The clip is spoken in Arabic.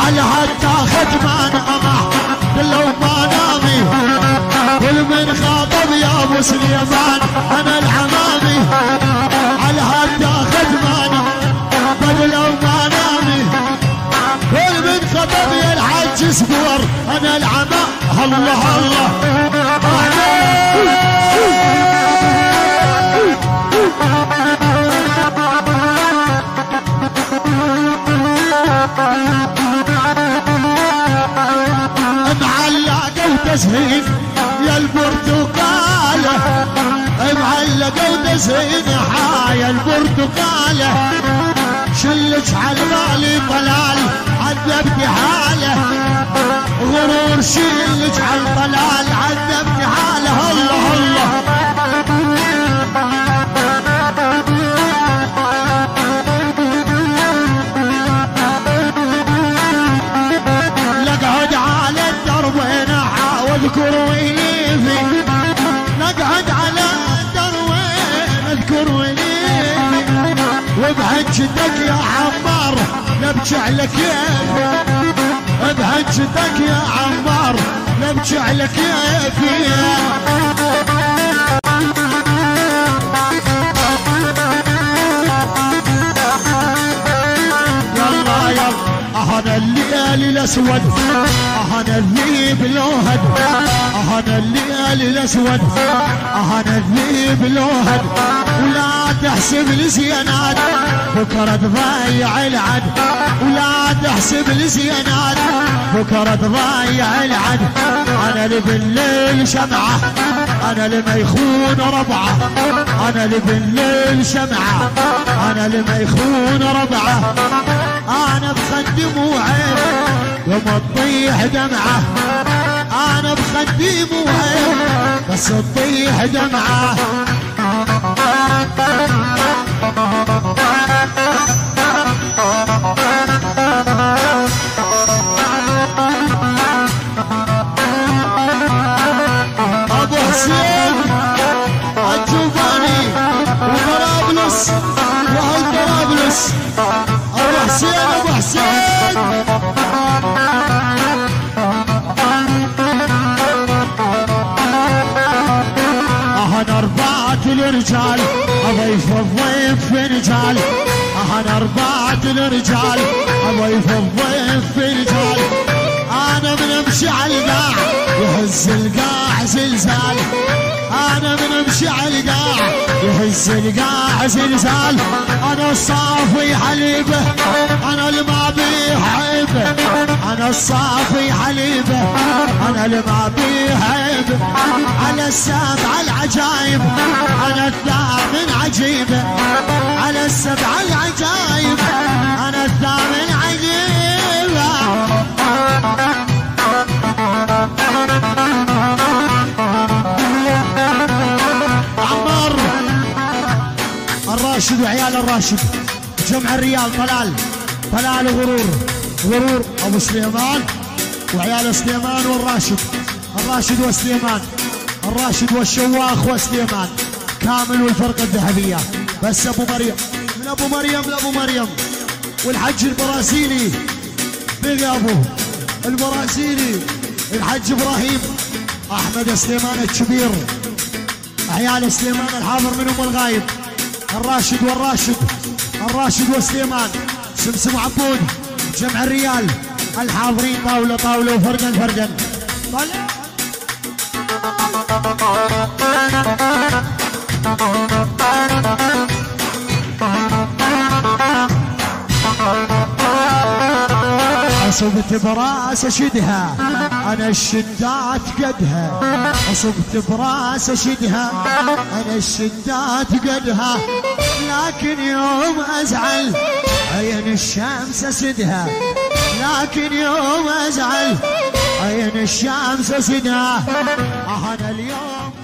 على هالتاخت ما نقمح لو ما نامي، كل من خاطب يا ابو سليمان انا الحمامي، على هالتاخت ما نقمح لو ما نامي، كل من خطب يا الحج سبور انا العمى. الله الله معلقة وتزهين يا البرتقالة، معلقة وتزهين حايا البرتقالة، شلك على الغالي طلال عذبتي حاله، غرور شلك على الطلال عذبتي حاله. الله الله نقعد على الدرب وانا اذكر ويليفي، نقعد على الدرب وانا اذكر ويليفي، وبهجتك يا عمار نبكي على كيفي، بهجتك يا عمار نبكي على كيفي. يلا يلا اهنا الليالي الاسود، اهنا الذيب لوهد، اهنا الليالي الاسود، اهنا الذيب لوهد، ولا تحسب لي زينات بكره تضيع العد، ولا تحسب لي زينات بكره تضيع العد، انا اللي بالليل شمعه، انا اللي ما يخون ربعه، انا اللي بالليل شمعه، انا اللي ما يخون ربعه، انا بخدي مو عيب يوم تطيح دمعه، انا بخدي مو عيب بس تطيح دمعه. ابو حسين الجوفاني وطرابلس واهل طرابلس، ابو حسين ابو حسين اهن اربعة الرجال اضيف الضيف فنجال، اهن اربعة الرجال اضيف الضيف فنجال، انا من امشي على القاع يهز القاع زلزال، انا من امشي على القاع يهز القاع زلزال، انا الصافي حليبه انا اللي ما بيه عيبه، انا الصافي حليبه انا اللي ما بيه عيبه، على السبع العجايب انا الثامن عجيبه، على السبع العجايب انا الثامن عجيبه. عمار الراشد وعيال الراشد جمع الريال، طلال طلال وغرور، غرور ابو سليمان وعيال سليمان والراشد، الراشد وسليمان، الراشد والشواخ وسليمان كامل والفرقه الذهبيه. بس ابو مريم من ابو مريم لابو مريم، والحج البرازيلي بقى ابوه البرازيلي الحج ابراهيم احمد سليمان الكبير، عيال سليمان الحاضر منهم الغايب، الراشد والراشد، الراشد وسليمان، سمسم عبود، جمع الريال الحاضرين طاوله طاوله وفردا فردا. طلع أصبت براس شدها أنا الشدات قدها، أصبت براس شدها أنا الشدات قدها، لكن يوم أزعل عين الشمس سدها، لكن يوم أزعل عين الشمس سدها، أنا اليوم